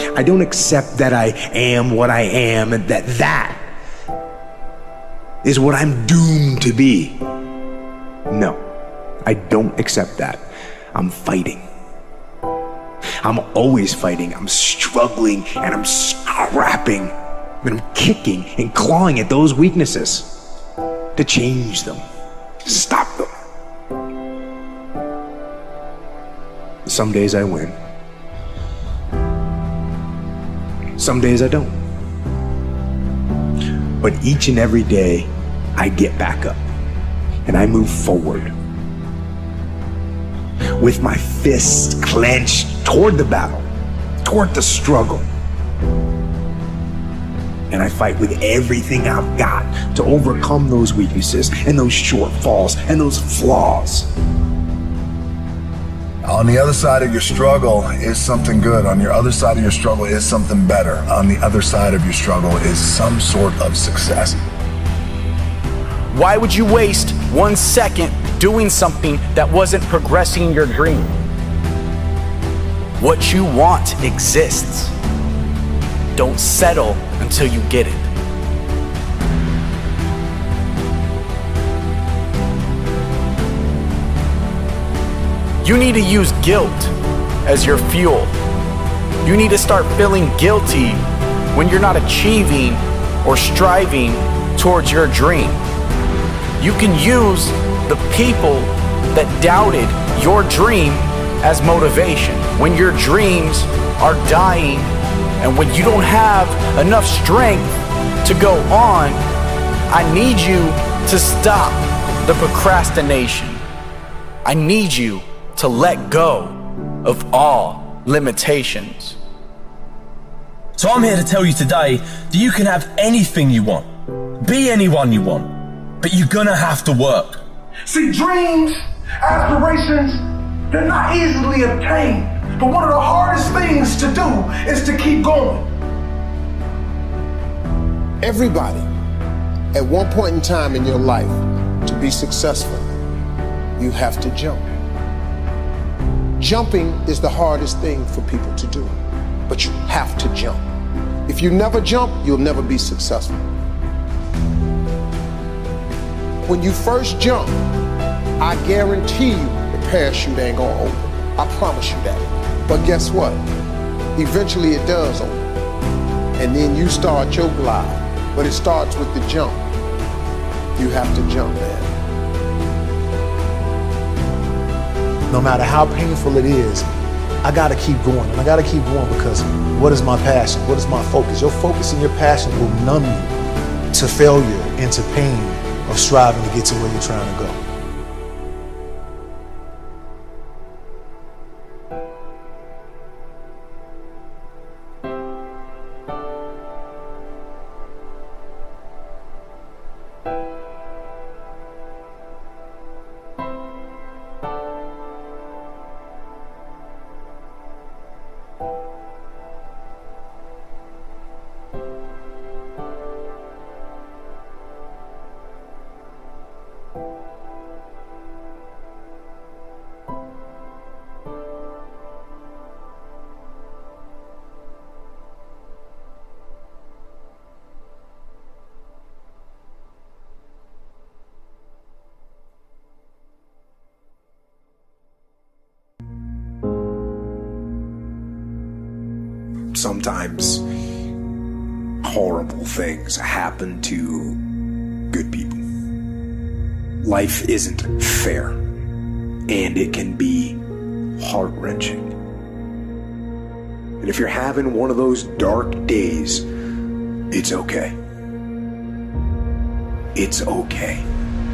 I don't accept that I am what I am and that is what I'm doomed to be. No, I don't accept that. I'm fighting. I'm always fighting. I'm struggling and I'm scrapping. And I'm kicking and clawing at those weaknesses to change them, to stop them. Some days I win. Some days I don't. But each and every day, I get back up and I move forward with my fists clenched toward the battle, toward the struggle. And I fight with everything I've got to overcome those weaknesses and those shortfalls and those flaws. On the other side of your struggle is something good. On your other side of your struggle is something better. On the other side of your struggle is some sort of success. Why would you waste 1 second doing something that wasn't progressing your dream? What you want exists. Don't settle until you get it. You need to use guilt as your fuel. You need to start feeling guilty when you're not achieving or striving towards your dream. You can use the people that doubted your dream as motivation. When your dreams are dying and when you don't have enough strength to go on, I need you to stop the procrastination. I need you to let go of all limitations. So I'm here to tell you today that you can have anything you want, be anyone you want, but you're gonna have to work. See, dreams, aspirations, they're not easily obtained, but one of the hardest things to do is to keep going. Everybody, at one point in time in your life, to be successful, you have to jump. Jumping is the hardest thing for people to do, but you have to jump. If you never jump, you'll never be successful. When you first jump, I guarantee you the parachute ain't gonna open. I promise you that. But guess what? Eventually it does open. And then you start your glide. But it starts with the jump. You have to jump, man. No matter how painful it is, I gotta keep going. And I gotta keep going because what is my passion? What is my focus? Your focus and your passion will numb you to failure and to pain of striving to get to where you're trying to go. Sometimes horrible things happen to good people. Life isn't fair, and it can be heart-wrenching. And if you're having one of those dark days, it's okay. It's okay.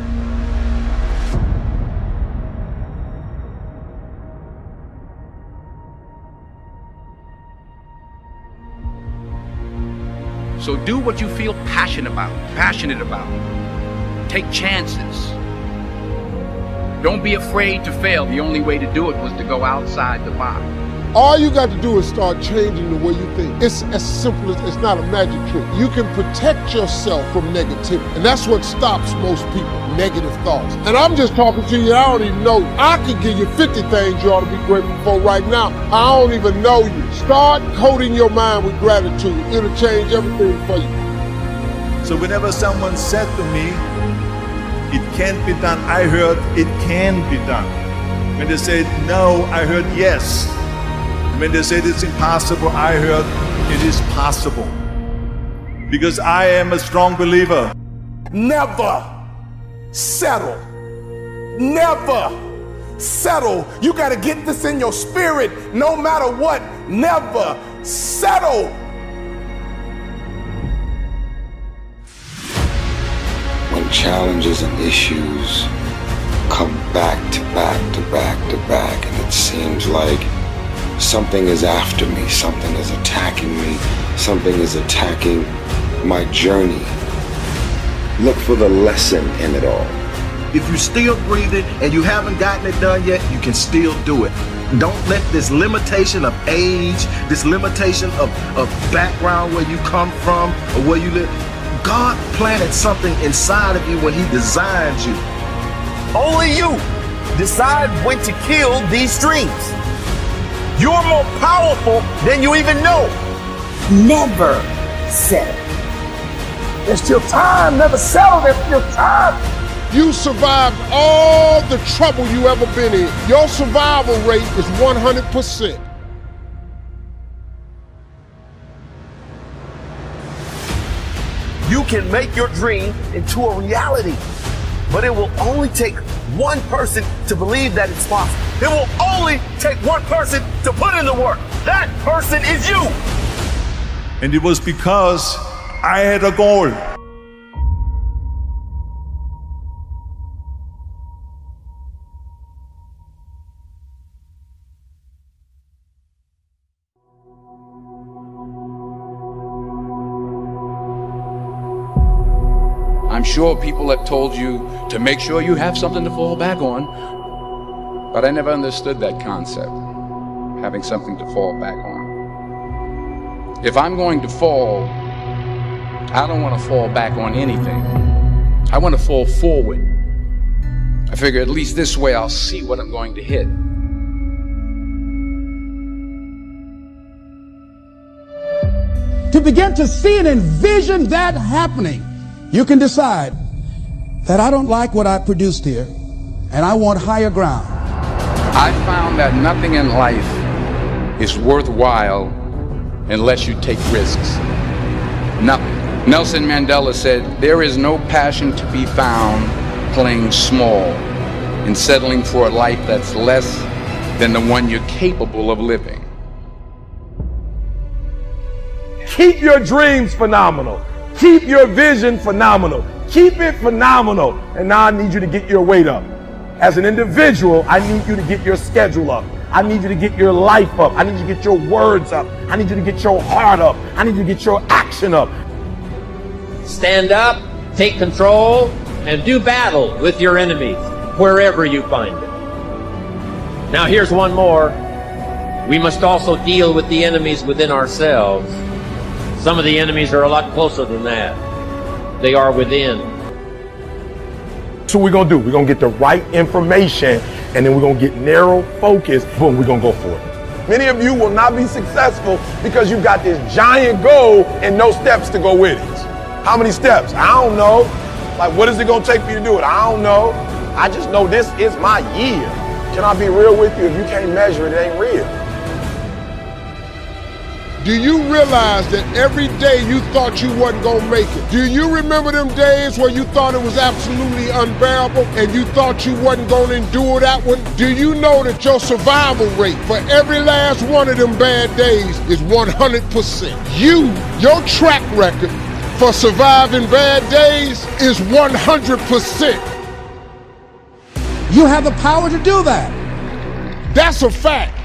So do what you feel passionate about. Take chances. Don't be afraid to fail. The only way to do it was to go outside the box. All you got to do is start changing the way you think. It's as simple as, it's not a magic trick. You can protect yourself from negativity. And that's what stops most people, negative thoughts. And I'm just talking to you, I don't even know you. I could give you 50 things you ought to be grateful for right now. I don't even know you. Start coating your mind with gratitude. It'll change everything for you. So whenever someone said to me, it can't be done, I heard it can be done. When they said no, I heard yes. When they said it's impossible, I heard it is possible. Because I am a strong believer. Never settle. Never settle. You got to get this in your spirit no matter what. Never settle. When challenges and issues come back to back to back to back, and it seems like something is after me, something is attacking me, something is attacking my journey. Look for the lesson in it all. If you're still breathing and you haven't gotten it done yet, you can still do it. Don't let this limitation of age, this limitation of background, where you come from or where you live. God planted something inside of you when he designed you. Only you decide when to kill these dreams. You're more powerful than you even know. Never settle. There's still time. Never settle. There's still time. You survived all the trouble you ever been in. Your survival rate is 100%. You can make your dream into a reality, but it will only take one person to believe that it's possible. It will only take one person to put in the work. That person is you. And it was because I had a goal. I'm sure people have told you to make sure you have something to fall back on, but I never understood that concept, having something to fall back on. If I'm going to fall, I don't want to fall back on anything. I want to fall forward. I figure at least this way I'll see what I'm going to hit. To begin to see and envision that happening, you can decide that I don't like what I produced here, and I want higher ground. I found that nothing in life is worthwhile unless you take risks. Nothing. Nelson Mandela said, there is no passion to be found playing small and settling for a life that's less than the one you're capable of living. Keep your dreams phenomenal. Keep your vision phenomenal. Keep it phenomenal. And now I need you to get your weight up. As an individual, I need you to get your schedule up. I need you to get your life up. I need you to get your words up. I need you to get your heart up. I need you to get your action up. Stand up, take control, and do battle with your enemies wherever you find them. Now here's one more. We must also deal with the enemies within ourselves. Some of the enemies are a lot closer than that. They are within. So what we're going to do, we're going to get the right information, and then we're going to get narrow focus. Boom, we're going to go for it. Many of you will not be successful because you got this giant goal and no steps to go with it. How many steps? I don't know. Like, what is it going to take for you to do it? I don't know. I just know this is my year. Can I be real with you? If you can't measure it, it ain't real. Do you realize that every day you thought you wasn't gonna make it? Do you remember them days where you thought it was absolutely unbearable and you thought you wasn't gonna endure that one? Do you know that your survival rate for every last one of them bad days is 100%? Your track record for surviving bad days is 100%. You have the power to do that. That's a fact.